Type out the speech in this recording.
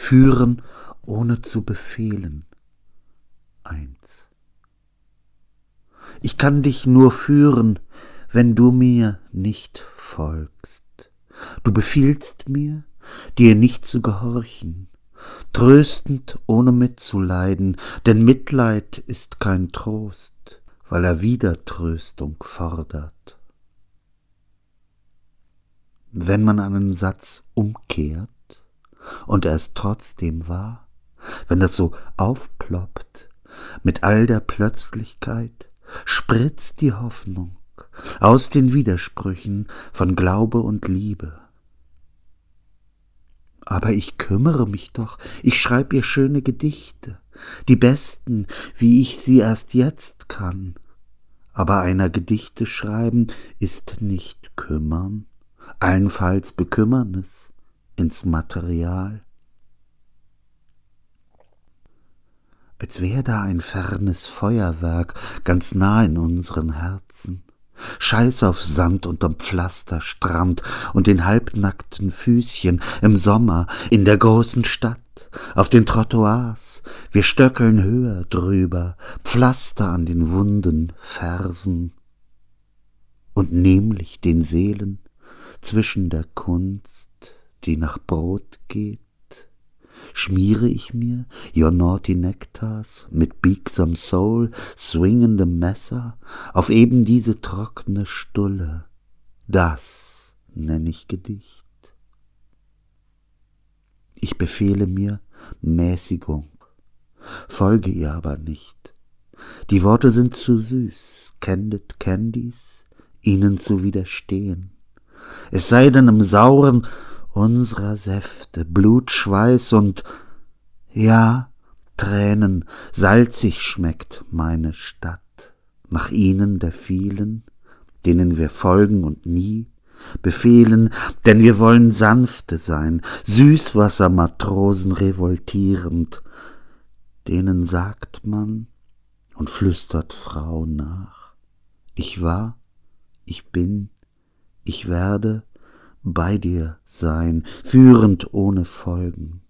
führen, ohne zu befehlen. 1. Ich kann dich nur führen, wenn du mir nicht folgst. Du befiehlst mir, dir nicht zu gehorchen, tröstend ohne mitzuleiden, denn Mitleid ist kein Trost, weil er wieder Tröstung fordert. Wenn man einen Satz umkehrt und er ist trotzdem wahr, wenn das so aufploppt mit all der Plötzlichkeit, spritzt die Hoffnung aus den Widersprüchen von Glaube und Liebe. Aber ich kümmere mich doch, ich schreib ihr schöne Gedichte, die besten, wie ich sie erst jetzt kann. Aber einer Gedichte schreiben ist nicht kümmern, allenfalls Bekümmernis ins Material. Als wär da ein fernes Feuerwerk ganz nah in unseren Herzen, Scheiß auf Sand unterm Pflasterstrand und den halbnackten Füßchen im Sommer in der großen Stadt, auf den Trottoirs, wir stöckeln höher drüber, Pflaster an den wunden Fersen. Und nämlich den Seelen zwischen der Kunst, die nach Brot geht, schmiere ich mir Your Naughty Nectars mit biegsam Soul, swingendem Messer auf eben diese trockne Stulle. Das nenn ich Gedicht. Ich befehle mir Mäßigung, folge ihr aber nicht. Die Worte sind zu süß, Candid Candies, ihnen zu widerstehen. Es sei denn im Sauren unserer Säfte, Blut, Schweiß und, ja, Tränen, salzig schmeckt meine Stadt, nach ihnen der vielen, denen wir folgen und nie befehlen, denn wir wollen sanfte sein, Süßwassermatrosen revoltierend, denen sagt man und flüstert Frau nach, ich war, ich bin, ich werde bei dir sein, führend ohne Folgen.